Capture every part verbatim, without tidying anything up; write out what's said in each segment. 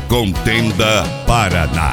Contenda Paraná.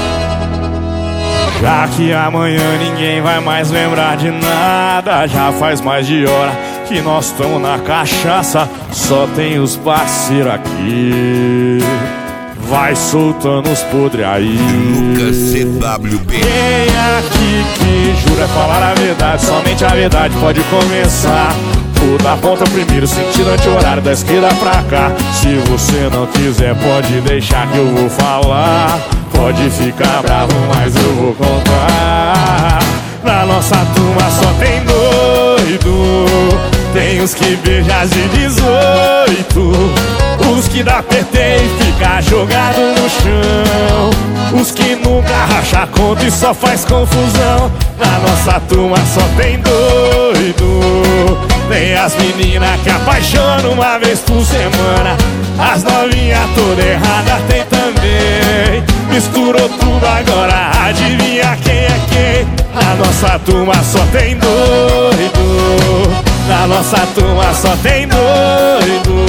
Já que amanhã ninguém vai mais lembrar de nada, já faz mais de hora que nós estamos na cachaça. Só tem os parceiros aqui, vai soltando os podres aí. Lucas C W B. Quem aqui que jura falar a verdade, somente a verdade pode começar. O da ponta primeiro, sentido anti-horário, da esquerda pra cá. Se você não quiser pode deixar que eu vou falar. Pode ficar bravo, mas eu vou contar. Na nossa turma só tem doido, tem os que beijam de dezoito, os que dá P T e fica jogado no chão, os que nunca racha conta e só faz confusão. Na nossa turma só tem doido, tem as meninas que apaixonam uma vez por semana, as novinhas toda errada tem também. Misturou tudo agora, adivinha quem é quem? Na nossa turma só tem doido, na nossa turma só tem doido.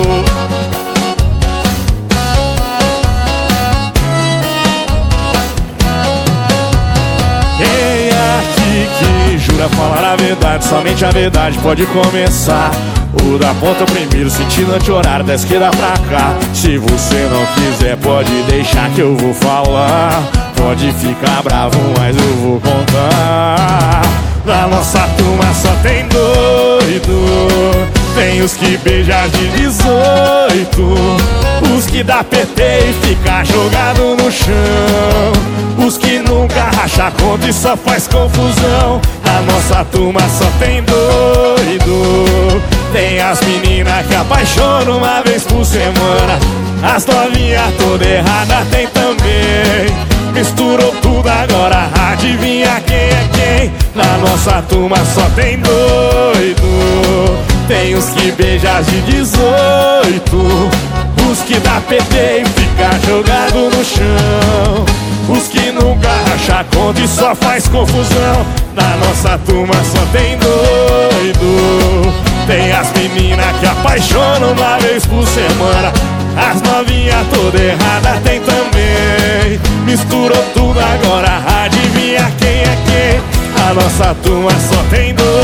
Quem aqui que jura falar a verdade, somente a verdade pode começar. O da ponta primeiro, sentido anti-horário, da esquerda pra cá. Se você não quiser pode deixar que eu vou falar. Pode ficar bravo, mas eu vou contar. Na nossa turma só tem doido, tem os que beijam de dezoito, os que dá P T e fica jogado no chão, os que nunca racha conta e só faz confusão. Na nossa turma só tem doido, tem as meninas que apaixonam uma vez por semana, as novinhas toda errada tem também. Misturou tudo agora, adivinha quem é quem? Na nossa turma só tem doido, tem os que beijam de dezoito, os que dá P T e fica jogado no chão, os que nunca racha conta e só faz confusão. Na nossa turma só tem doido, tem as meninas que apaixonam uma vez por semana, as novinhas toda errada tem também. Misturou tudo agora, adivinha quem é quem? A nossa turma só tem doido.